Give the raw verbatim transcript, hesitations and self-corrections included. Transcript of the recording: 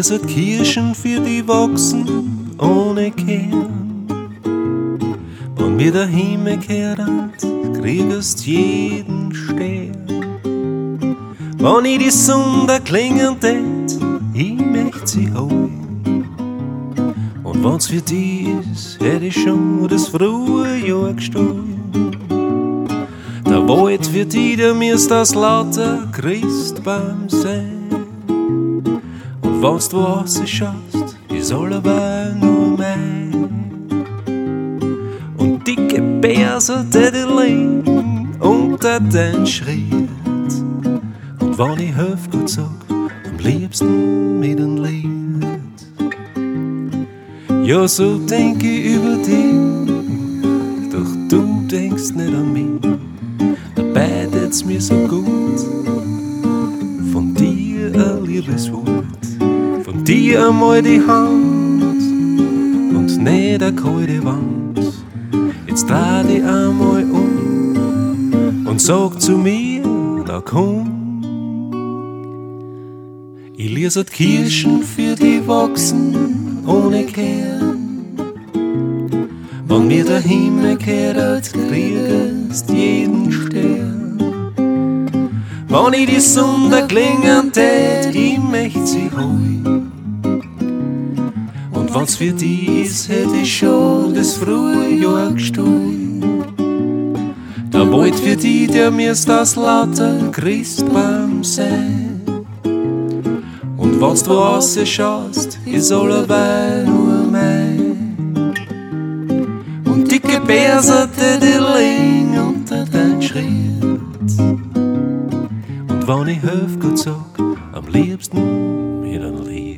lese Kirschen für die wachsen ohne Kern. Wenn mir daheim kehrt, kriegst jeden Stern. Wenn ich die Sonne klingen tät, ich möcht sie holen. Und wenn's für die ist, hätt ich schon das frühe Jahr gestohlen. Der Wald für die, der mir's das lauter Christbaum sein. Und wenn's du rausschaust, ist alleweil nur mein. Und dicke Bärse, die die liegen unter den Schritt. Und wenn ich Hofgut sag, am liebsten mit einem Lied. Ja, so denk ich über dich, doch du denkst nicht an mich. Dabei tät's mir so gut, von dir ein Liebeswort, von dir einmal die Hand und nicht eine kalte Wand. Jetzt dreh dich einmal um und sag zu mir, na komm. Ich lese Kirschen für die wachsen ohne Kern. Wenn mir der Himmel kehrt, kriegst jeden Stern. Wenn ich die Sonne klingen tät, ich möcht sie holen. Und wenn's für die ist, hätt ich schon das frühe Jahr gestohlen. Der Wald für die, der mir's das lauter Christbaum sein. Und wenn's du rausschaust, ist alleweil nur mein. Und dicke Bärse, die liegen unter dein Schritt. Und wenn ich Hofgut sag, am liebsten mit einem Lied.